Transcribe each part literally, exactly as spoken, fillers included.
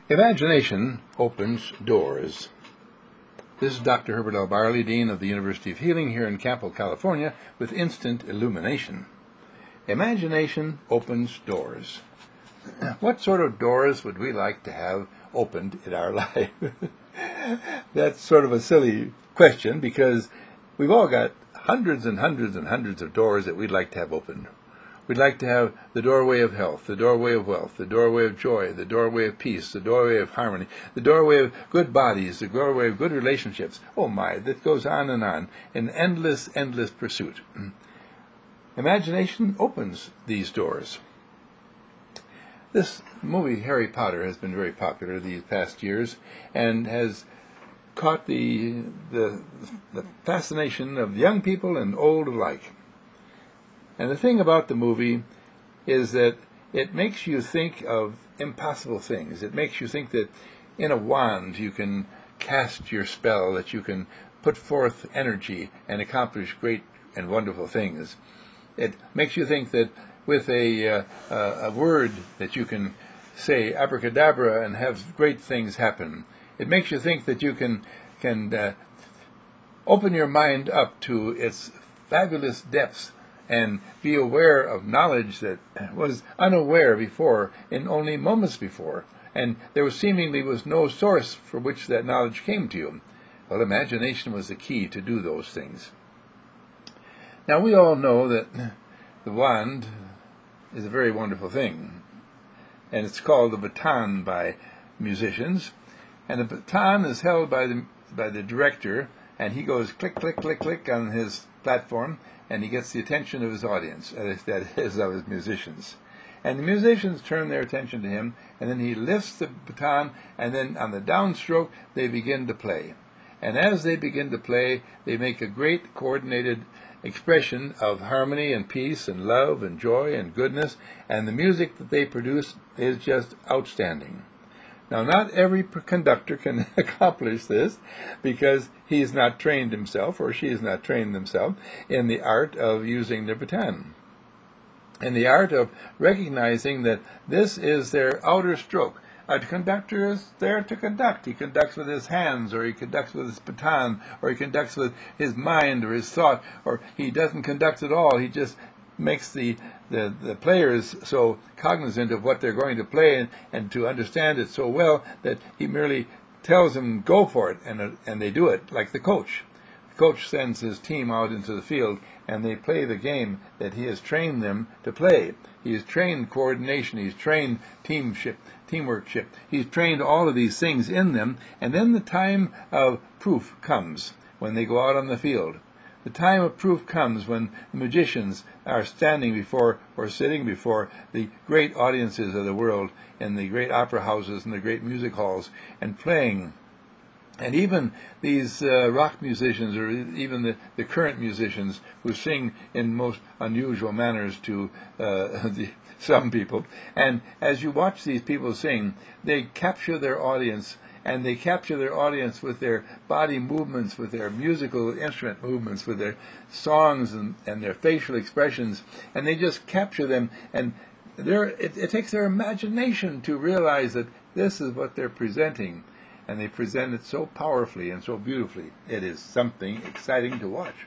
Imagination opens doors. This is Doctor Herbert L. Barley, Dean of the University of Healing here in Campo, California, with instant illumination. Imagination opens doors. What sort of doors would we like to have opened in our life? That's sort of a silly question because we've all got hundreds and hundreds and hundreds of doors that we'd like to have opened. We'd like to have the doorway of health, the doorway of wealth, the doorway of joy, the doorway of peace, the doorway of harmony, the doorway of good bodies, the doorway of good relationships. Oh my, that goes on and on in endless, endless pursuit. Imagination opens these doors. This movie, Harry Potter, has been very popular these past years and has caught the, the, the fascination of young people and old alike. And the thing about the movie is that it makes you think of impossible things. It makes you think that in a wand you can cast your spell, that you can put forth energy and accomplish great and wonderful things. It makes you think that with a, uh, a word that you can say abracadabra and have great things happen. It makes you think that you can, can uh, open your mind up to its fabulous depths and be aware of knowledge that was unaware before, in only moments before, and there was seemingly was no source for which that knowledge came to you. Well, imagination was the key to do those things. Now, we all know that the wand is a very wonderful thing, and it's called the baton by musicians, and the baton is held by the by the director, and he goes click, click, click, click on his platform, and he gets the attention of his audience, that is, of his musicians. And the musicians turn their attention to him, and then he lifts the baton, and then on the downstroke, they begin to play. And as they begin to play, they make a great coordinated expression of harmony and peace and love and joy and goodness, and the music that they produce is just outstanding. Now, not every conductor can accomplish this because he is not trained himself, or she is not trained themselves, in the art of using their baton, in the art of recognizing that this is their outer stroke. A conductor is there to conduct. He conducts with his hands, or he conducts with his baton, or he conducts with his mind or his thought, or he doesn't conduct at all. He just makes the, the, the players so cognizant of what they're going to play and, and to understand it so well that he merely tells them, go for it, and, uh, and they do it, like the coach. The coach sends his team out into the field, and they play the game that he has trained them to play. He has trained coordination, he's trained teamship, teamworkship, he's trained all of these things in them, and then the time of proof comes when they go out on the field. The time of proof comes when the magicians are standing before or sitting before the great audiences of the world in the great opera houses and the great music halls and playing. And even these uh, rock musicians, or even the, the current musicians who sing in most unusual manners to uh, the, some people. And as you watch these people sing, they capture their audience, and they capture their audience with their body movements, with their musical instrument movements, with their songs and, and their facial expressions, and they just capture them. And it, it takes their imagination to realize that this is what they're presenting. And they present it so powerfully and so beautifully. It is something exciting to watch.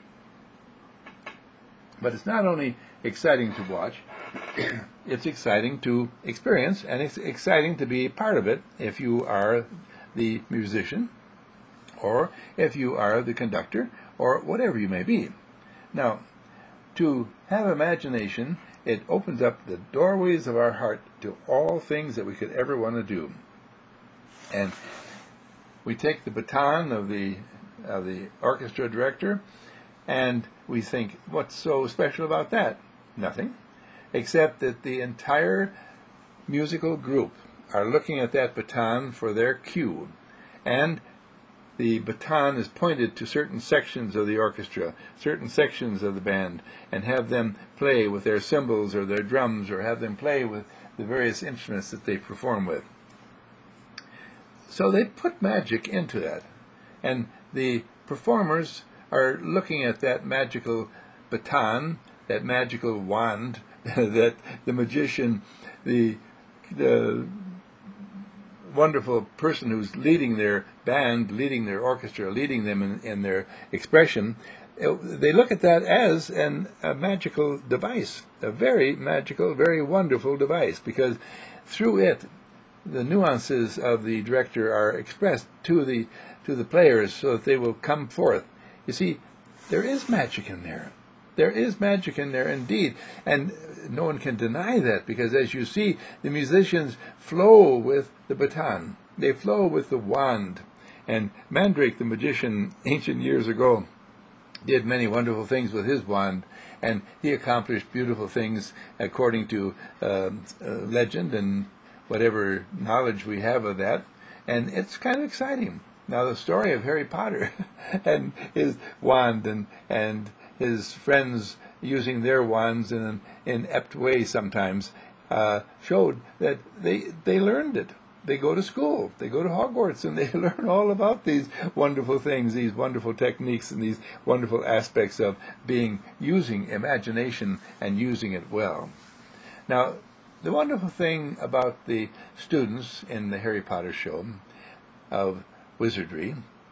But it's not only exciting to watch, it's exciting to experience, and it's exciting to be part of it if you are the musician, or if you are the conductor, or whatever you may be. Now, to have imagination, it opens up the doorways of our heart to all things that we could ever want to do. And we take the baton of the of the orchestra director, and we think, what's so special about that? Nothing, except that the entire musical group are looking at that baton for their cue, and the baton is pointed to certain sections of the orchestra, certain sections of the band, and have them play with their cymbals or their drums, or have them play with the various instruments that they perform with. So they put magic into that, and the performers are looking at that magical baton, that magical wand that the magician, the the wonderful person who's leading their band, leading their orchestra, leading them in, in their expression, they look at that as an, a magical device, a very magical, very wonderful device, because through it, the nuances of the director are expressed to the to the players so that they will come forth. You see, there is magic in there. There is magic in there indeed, and no one can deny that, because as you see, the musicians flow with the baton. They flow with the wand. And Mandrake, the magician, ancient years ago, did many wonderful things with his wand, and he accomplished beautiful things according to uh, uh, legend and whatever knowledge we have of that, and it's kind of exciting. Now, the story of Harry Potter and his wand and and his friends using their wands in an inept way sometimes uh, showed that they they learned it. They go to school, they go to Hogwarts, and they learn all about these wonderful things, these wonderful techniques, and these wonderful aspects of being using imagination and using it well. Now, the wonderful thing about the students in the Harry Potter show of wizardry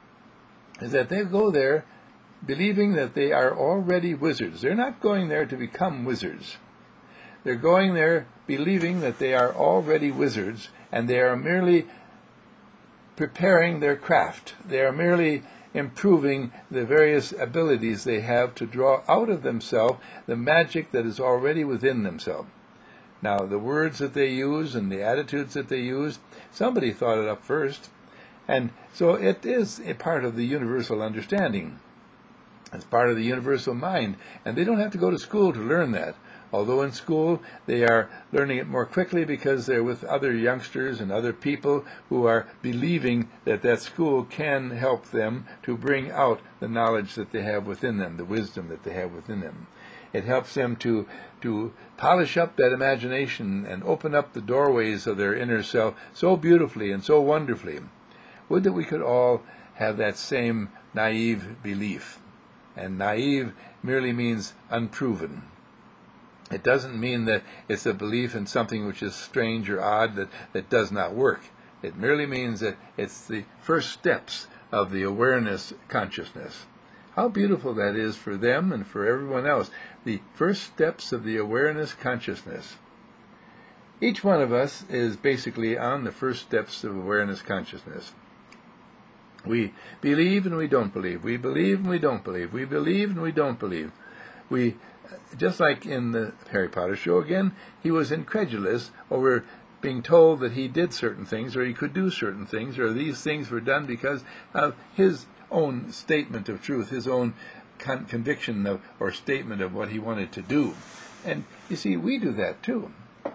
is that they go there believing that they are already wizards. They're not going there to become wizards. They're going there believing that they are already wizards, and they are merely preparing their craft. They are merely improving the various abilities they have to draw out of themselves the magic that is already within themselves. Now, the words that they use and the attitudes that they use, somebody thought it up first. And so it is a part of the universal understanding. It's part of the universal mind. And they don't have to go to school to learn that. Although in school they are learning it more quickly because they're with other youngsters and other people who are believing that that school can help them to bring out the knowledge that they have within them, the wisdom that they have within them. It helps them to to polish up that imagination and open up the doorways of their inner self so beautifully and so wonderfully. Would that we could all have that same naive belief. And naive merely means unproven. It doesn't mean that it's a belief in something which is strange or odd that, that does not work. It merely means that it's the first steps of the awareness consciousness. How beautiful that is for them and for everyone else. The first steps of the awareness consciousness. Each one of us is basically on the first steps of awareness consciousness. We believe and we don't believe. We believe and we don't believe. We believe and we don't believe. We, just like in the Harry Potter show again, he was incredulous over being told that he did certain things or he could do certain things or these things were done because of his own statement of truth, his own con- conviction of, or statement of what he wanted to do. And you see, we do that too.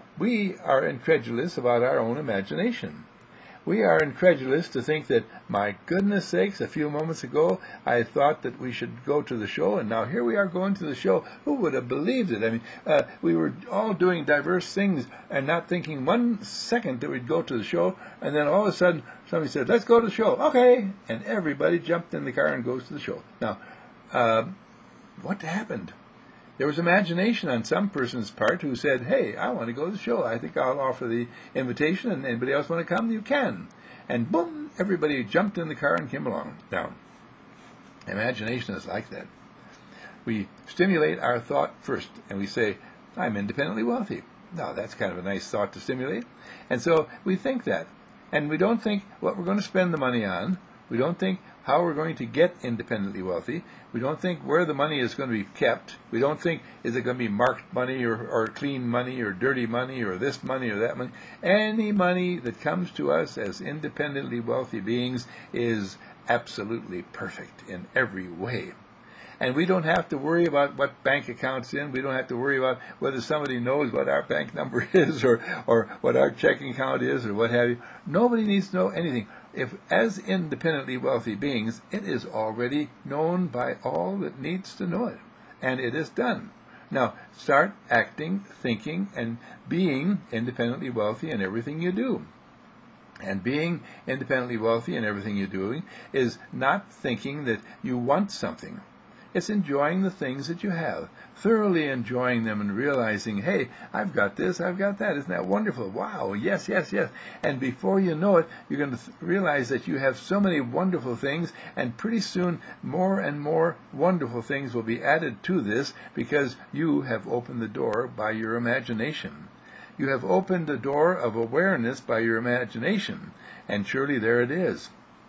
We are incredulous about our own imagination. We are incredulous to think that, my goodness sakes, a few moments ago I thought that we should go to the show, and now here we are going to the show. Who would have believed it? I mean, uh, we were all doing diverse things and not thinking one second that we'd go to the show, and then all of a sudden somebody said, let's go to the show. Okay. And everybody jumped in the car and goes to the show. Now, uh, what happened? There was imagination on some person's part who said, hey, I want to go to the show. I think I'll offer the invitation, and anybody else want to come? You can. And boom, everybody jumped in the car and came along. Now, imagination is like that. We stimulate our thought first, and we say, I'm independently wealthy. Now, that's kind of a nice thought to stimulate. And so we think that. And we don't think what we're going to spend the money on. We don't think how we're going to get independently wealthy. We don't think where the money is going to be kept. We don't think, is it going to be marked money or, or clean money or dirty money or this money or that money. Any money that comes to us as independently wealthy beings is absolutely perfect in every way. And we don't have to worry about what bank account's in. We don't have to worry about whether somebody knows what our bank number is or, or what our checking account is or what have you. Nobody needs to know anything. If, as independently wealthy beings, it is already known by all that needs to know it. And it is done. Now, start acting, thinking, and being independently wealthy in everything you do. And being independently wealthy in everything you're doing is not thinking that you want something. It's enjoying the things that you have, thoroughly enjoying them and realizing, hey, I've got this, I've got that. Isn't that wonderful? Wow, yes, yes, yes. And before you know it, you're going to th- realize that you have so many wonderful things, and pretty soon more and more wonderful things will be added to this because you have opened the door by your imagination. You have opened the door of awareness by your imagination, and surely there it is.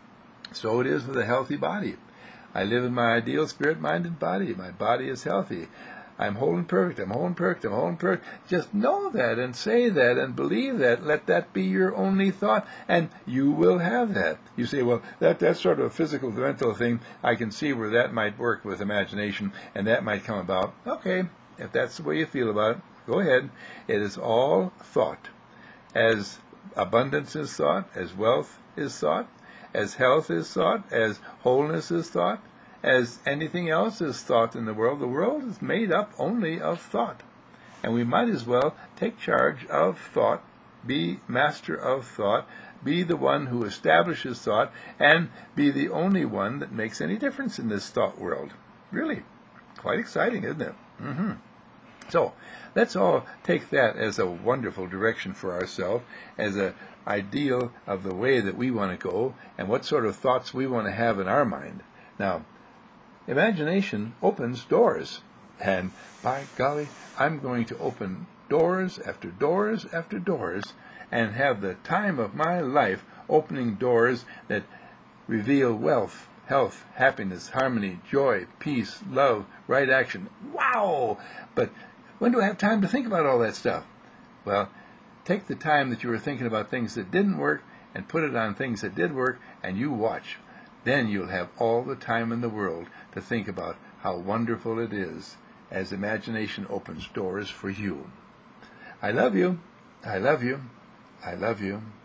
So it is with a healthy body. I live in my ideal spirit-minded body. My body is healthy. I'm whole and perfect. I'm whole and perfect. I'm whole and perfect. Just know that and say that and believe that. Let that be your only thought, and you will have that. You say, well, that that's sort of a physical, mental thing. I can see where that might work with imagination, and that might come about. Okay, if that's the way you feel about it, go ahead. It is all thought. As abundance is thought, as wealth is thought, as health is thought, as wholeness is thought, as anything else is thought in the world. The world is made up only of thought. And we might as well take charge of thought, be master of thought, be the one who establishes thought, and be the only one that makes any difference in this thought world. Really, quite exciting, isn't it? Mm-hmm. So, let's all take that as a wonderful direction for ourselves, as an ideal of the way that we want to go, and what sort of thoughts we want to have in our mind. Now, imagination opens doors, and by golly, I'm going to open doors after doors after doors, and have the time of my life opening doors that reveal wealth, health, happiness, harmony, joy, peace, love, right action. Wow! But when do I have time to think about all that stuff? Well, take the time that you were thinking about things that didn't work and put it on things that did work, and you watch. Then you'll have all the time in the world to think about how wonderful it is as imagination opens doors for you. I love you. I love you. I love you.